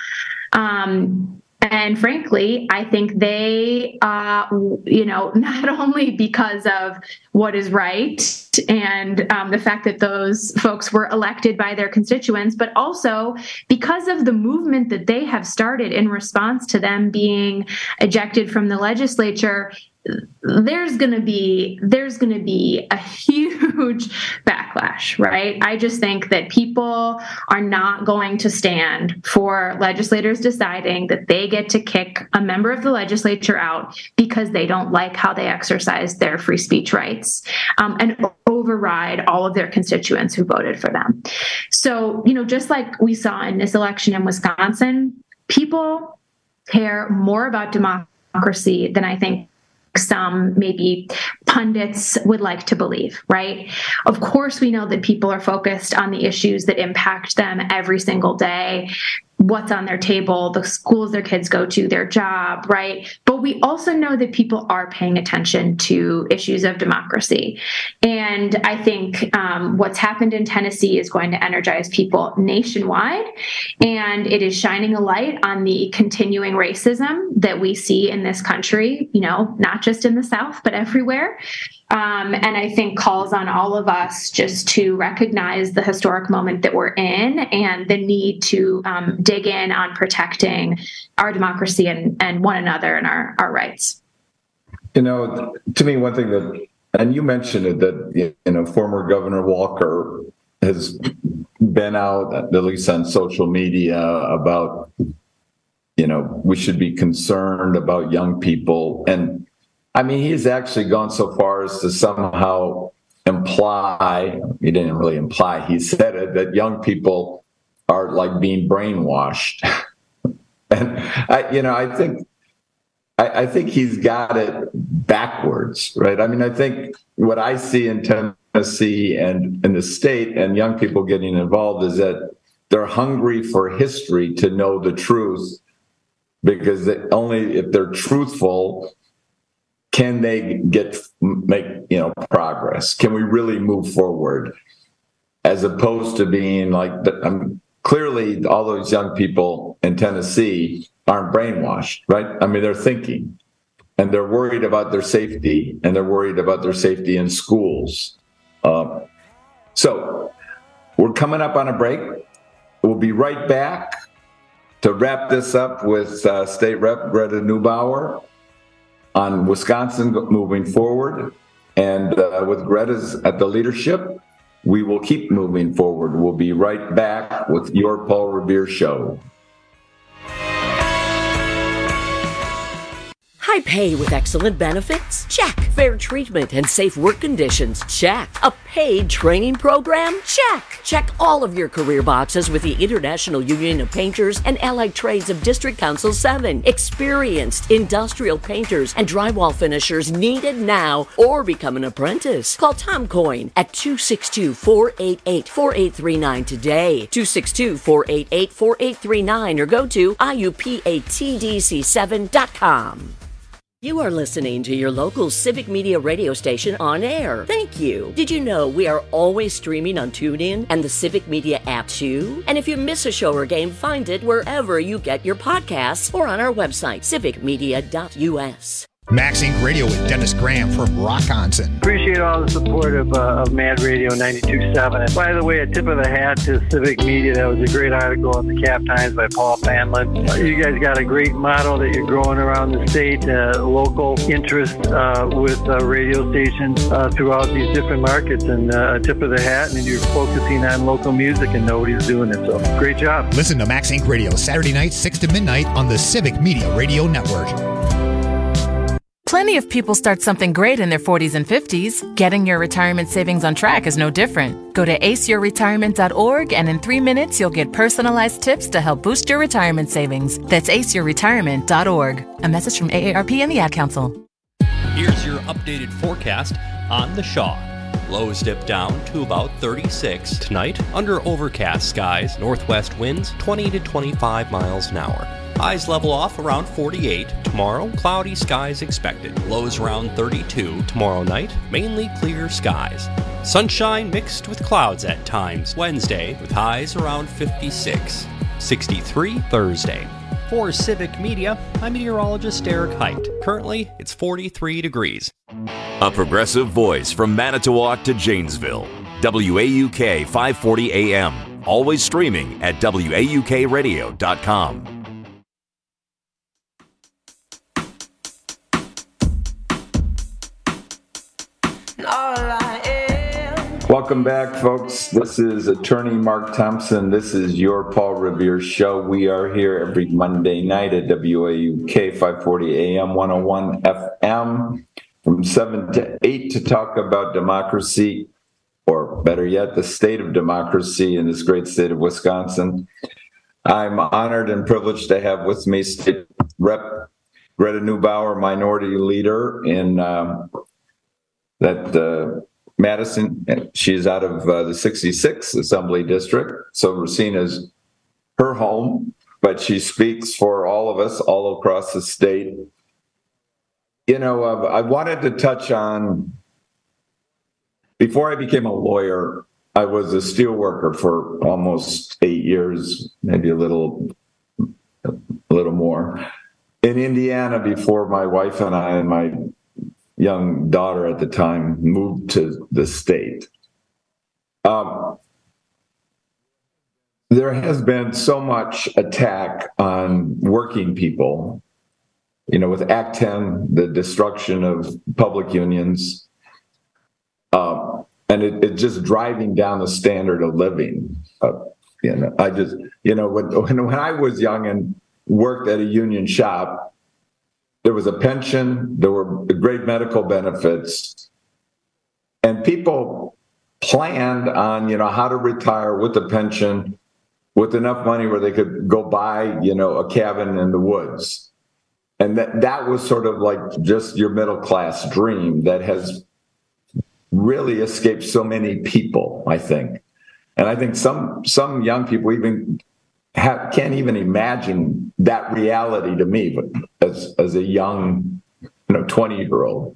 Um, And frankly, I think they, uh, you know, not only because of what is right and um, the fact that those folks were elected by their constituents, but also because of the movement that they have started in response to them being ejected from the legislature. There's going to be there's going to be a huge backlash, right? I just think that people are not going to stand for legislators deciding that they get to kick a member of the legislature out because they don't like how they exercise their free speech rights um, and override all of their constituents who voted for them. So, you know, just like we saw in this election in Wisconsin, people care more about democracy than I think some maybe pundits would like to believe, right? Of course, we know that people are focused on the issues that impact them every single day, what's on their table, the schools their kids go to, their job, right? But we also know that people are paying attention to issues of democracy. And I think um, what's happened in Tennessee is going to energize people nationwide. And it is shining a light on the continuing racism that we see in this country, you know, not just in the South, but everywhere. Um, and I think calls on all of us just to recognize the historic moment that we're in and the need to um, dig in on protecting our democracy and, and one another and our, our rights. You know, to me, one thing that, and you mentioned it, that, you know, former Governor Walker has been out, at least on social media, about, you know, we should be concerned about young people. And I mean, he's actually gone so far as to somehow imply, he didn't really imply, he said it, that young people are like being brainwashed. And, I, you know, I think, I, I think he's got it backwards, right? I mean, I think what I see in Tennessee and in the state and young people getting involved is that they're hungry for history to know the truth, because they, only if they're truthful can they get make you know progress? Can we really move forward? As opposed to being like, um, clearly all those young people in Tennessee aren't brainwashed, right? I mean, they're thinking, and they're worried about their safety, and they're worried about their safety in schools. Um, so we're coming up on a break. We'll be right back to wrap this up with uh, State Rep Greta Neubauer on Wisconsin moving forward. And uh, with Greta's at the leadership, we will keep moving forward. We'll be right back with your Paul Revere Show. High pay with excellent benefits? Check. Fair treatment and safe work conditions? Check. A paid training program? Check. Check all of your career boxes with the International Union of Painters and Allied Trades of District Council seven. Experienced industrial painters and drywall finishers needed now, or become an apprentice. Call Tom Coyne at two six two, four eight eight, four eight three nine today. two six two, four eight eight, four eight three nine or go to I U P A T D C seven dot com. You are listening to your local Civic Media radio station on air. Thank you. Did you know we are always streaming on TuneIn and the Civic Media app too? And if you miss a show or game, find it wherever you get your podcasts or on our website, civic media dot U S. Max Inc Radio with Dennis Graham from Rockonson. Appreciate all the support of, uh, of Mad Radio ninety-two point seven. And by the way, a tip of the hat to Civic Media. That was a great article in the Cap Times by Paul Fanlin. Uh, you guys got a great model that you're growing around the state, uh, local interest uh, with uh, radio stations uh, throughout these different markets. And uh, a tip of the hat, and you're focusing on local music, and nobody's doing it. So great job. Listen to Max Inc Radio Saturday nights, six to midnight on the Civic Media Radio Network. Plenty of people start something great in their forties and fifties. Getting your retirement savings on track is no different. Go to ace your retirement dot org, and in three minutes, you'll get personalized tips to help boost your retirement savings. That's ace your retirement dot org. A message from A A R P and the Ad Council. Here's your updated forecast on the Shaw. Lows dip down to about thirty-six tonight under overcast skies. Northwest winds twenty to twenty-five miles an hour. Highs level off around forty-eight. Tomorrow, cloudy skies expected. Lows around thirty-two. Tomorrow night, mainly clear skies. Sunshine mixed with clouds at times. Wednesday, with highs around fifty-six. sixty-three Thursday. For Civic Media, I'm meteorologist Eric Height. Currently, it's forty-three degrees. A progressive voice from Manitowoc to Janesville. W A U K five forty A M. Always streaming at W A U K radio dot com. Welcome back, folks. This is attorney Mark Thompson. This is your Paul Revere Show. We are here every Monday night at W A U K five forty A M, one oh one F M from seven to eight to talk about democracy, or better yet, the state of democracy in this great state of Wisconsin. I'm honored and privileged to have with me State Rep Greta Neubauer, Minority Leader in um, that uh, Madison. She's out of uh, the sixty-sixth Assembly District, so Racina's her home, but she speaks for all of us all across the state. You know, uh, I wanted to touch on, before I became a lawyer, I was a steel worker for almost eight years, maybe a little, a little more, in Indiana before my wife and I and my young daughter at the time moved to the state. Um, there has been so much attack on working people, you know, with Act ten, the destruction of public unions, um, and it, it just driving down the standard of living. Uh, you know, I just, you know, when, when I was young and worked at a union shop, there was a pension, there were great medical benefits, and people planned on, you know, how to retire with a pension, with enough money where they could go buy, you know, a cabin in the woods. And that, that was sort of like just your middle class dream that has really escaped so many people, I think. And I think some some young people even have, can't even imagine that reality to me, but as as a young, you know, twenty-year-old.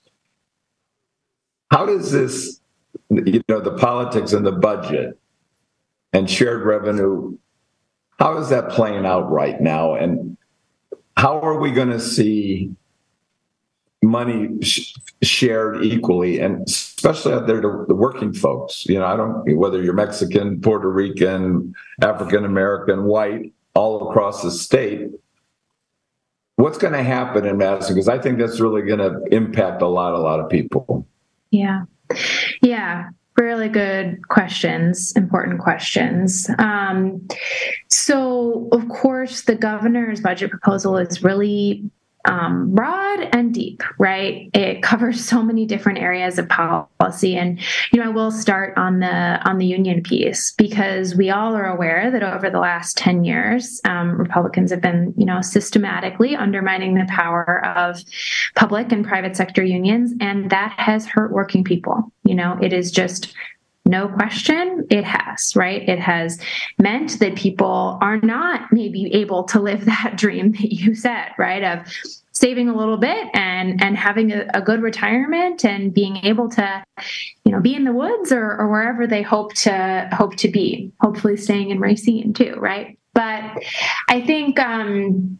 How does this, you know, the politics and the budget and shared revenue, how is that playing out right now? And how are we going to see money sh- shared equally, and especially out there to the working folks? You know, I don't, whether you're Mexican, Puerto Rican, African American, white, all across the state, what's going to happen in Madison? Because I think that's really going to impact a lot, a lot of people. Yeah. Yeah. Really good questions, important questions. Um, so, of course, the governor's budget proposal is really um, broad and deep, right? It covers so many different areas of policy. And, you know, I will start on the on the union piece, because we all are aware that over the last ten years, um, Republicans have been, you know, systematically undermining the power of public and private sector unions. And that has hurt working people. You know, it is just no question it has, right? It has meant that people are not maybe able to live that dream that you said, right? Of saving a little bit and and having a, a good retirement and being able to, you know, be in the woods or, or wherever they hope to hope to be, hopefully staying in Racine too, right? But I think, um,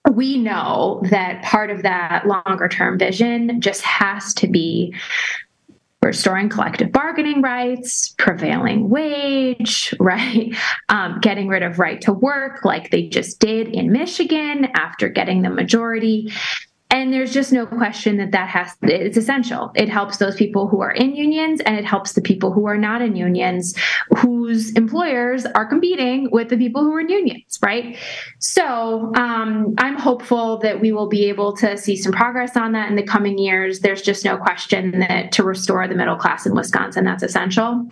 we know that part of that longer term vision just has to be restoring collective bargaining rights, prevailing wage, right? Um, getting rid of right to work like they just did in Michigan after getting the majority. And there's just no question that that has, it's essential. It helps those people who are in unions, and it helps the people who are not in unions, whose employers are competing with the people who are in unions, right? So um, I'm hopeful that we will be able to see some progress on that in the coming years. There's just no question that to restore the middle class in Wisconsin, that's essential.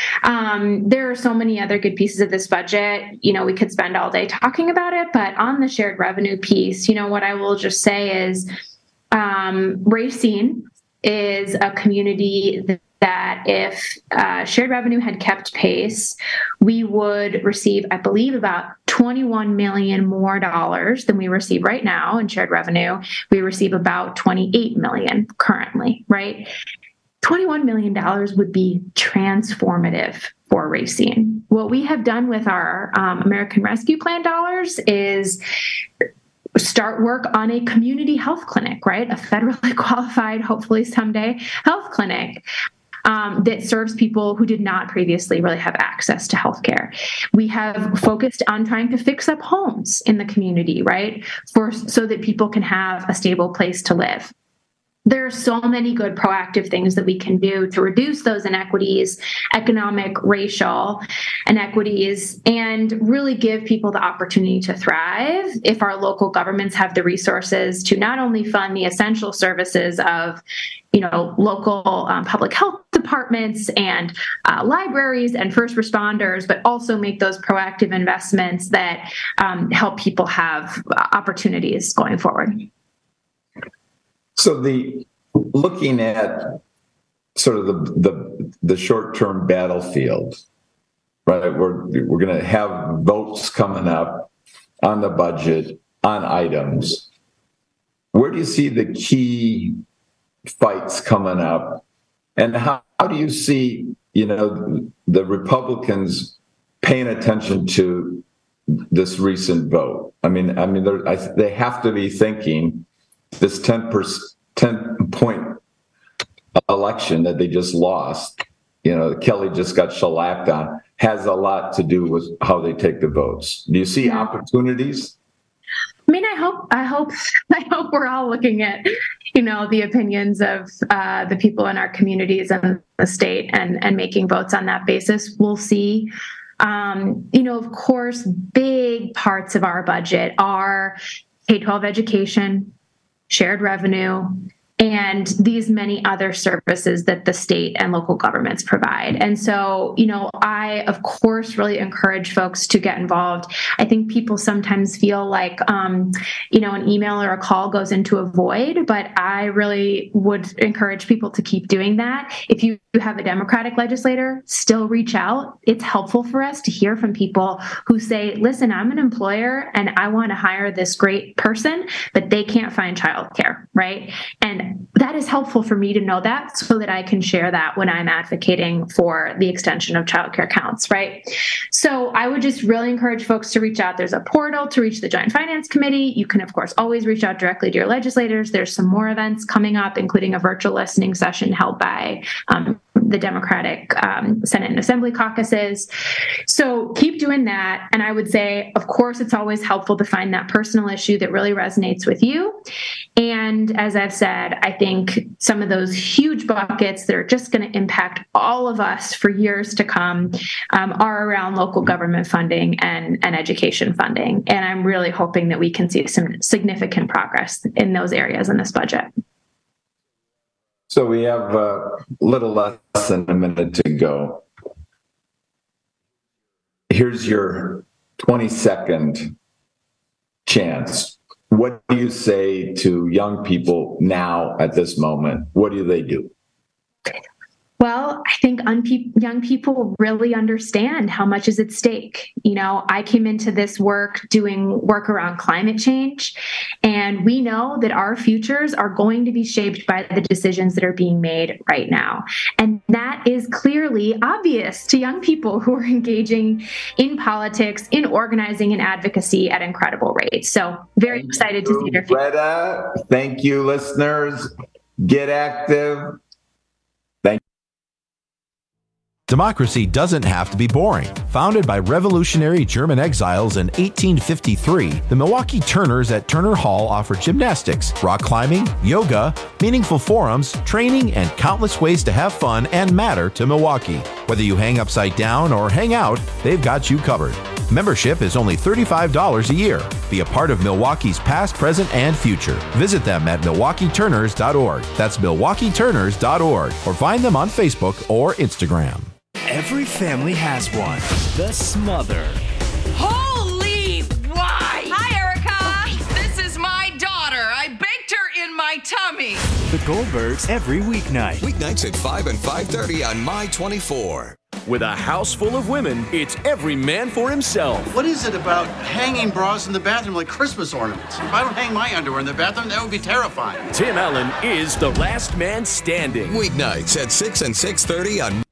Um, there are so many other good pieces of this budget. You know, we could spend all day talking about it, but on the shared revenue piece, you know, what I will just say is, Um, Racine is a community that, that if uh, shared revenue had kept pace, we would receive, I believe, about twenty-one million more dollars than we receive right now in shared revenue. We receive about twenty-eight million currently, right? twenty-one million dollars would be transformative for Racine. What we have done with our um, American Rescue Plan dollars is start work on a community health clinic, right? A federally qualified, hopefully someday, health clinic um, that serves people who did not previously really have access to healthcare. We have focused on trying to fix up homes in the community, right? For so that people can have a stable place to live. There are so many good proactive things that we can do to reduce those inequities, economic, racial inequities, and really give people the opportunity to thrive if our local governments have the resources to not only fund the essential services of, you know, local um, public health departments and uh, libraries and first responders, but also make those proactive investments that um, help people have opportunities going forward. So the looking at sort of the the, the short-term battlefield, right? We're we're going to have votes coming up on the budget on items. Where do you see the key fights coming up, and how, how do you see, you know, the Republicans paying attention to this recent vote? I mean, I mean, I, they have to be thinking this ten point election that they just lost, you know, Kelly just got shellacked on, has a lot to do with how they take the votes. Do you see yeah. opportunities? I mean, I hope, I hope, I hope we're all looking at, you know, the opinions of uh, the people in our communities and the state and, and making votes on that basis. We'll see. Um, you know, of course, big parts of our budget are K twelve education, shared revenue, and these many other services that the state and local governments provide. And so, you know, I, of course, really encourage folks to get involved. I think people sometimes feel like, um, you know, an email or a call goes into a void, but I really would encourage people to keep doing that. If you have a Democratic legislator, still reach out. It's helpful for us to hear from people who say, listen, I'm an employer and I want to hire this great person, but they can't find childcare, right? And that is helpful for me to know that so that I can share that when I'm advocating for the extension of childcare counts, right? So I would just really encourage folks to reach out. There's a portal to reach the Joint Finance Committee. You can, of course, always reach out directly to your legislators. There's some more events coming up, including a virtual listening session held by um, the Democratic um, Senate and Assembly caucuses. So keep doing that. And I would say, of course, it's always helpful to find that personal issue that really resonates with you. And as I've said, I think some of those huge buckets that are just going to impact all of us for years to come um, are around local government funding and, and education funding. And I'm really hoping that we can see some significant progress in those areas in this budget. So we have a little less than a minute to go. Here's your twenty second chance. What do you say to young people now at this moment? What do they do? Well, I think unpe- young people really understand how much is at stake. You know, I came into this work doing work around climate change, and we know that our futures are going to be shaped by the decisions that are being made right now. And that is clearly obvious to young people who are engaging in politics, in organizing and advocacy at incredible rates. So very thank excited you, to see their future. Greta, thank you, listeners. Get active. Thank you. Democracy doesn't have to be boring. Founded by revolutionary German exiles in eighteen fifty-three, the Milwaukee Turners at Turner Hall offer gymnastics, rock climbing, yoga, meaningful forums, training, and countless ways to have fun and matter to Milwaukee. Whether you hang upside down or hang out, they've got you covered. Membership is only thirty-five dollars a year. Be a part of Milwaukee's past, present, and future. Visit them at milwaukee turners dot org. That's milwaukee turners dot org. Or find them on Facebook or Instagram. Every family has one. The Smother. Holy why! Hi, Erica! This is my daughter. I baked her in my tummy. The Goldbergs every weeknight. Weeknights at five and five thirty on My twenty-four. With a house full of women, it's every man for himself. What is it about hanging bras in the bathroom like Christmas ornaments? If I don't hang my underwear in the bathroom, that would be terrifying. Tim Allen is the last man standing. Weeknights at six and six thirty on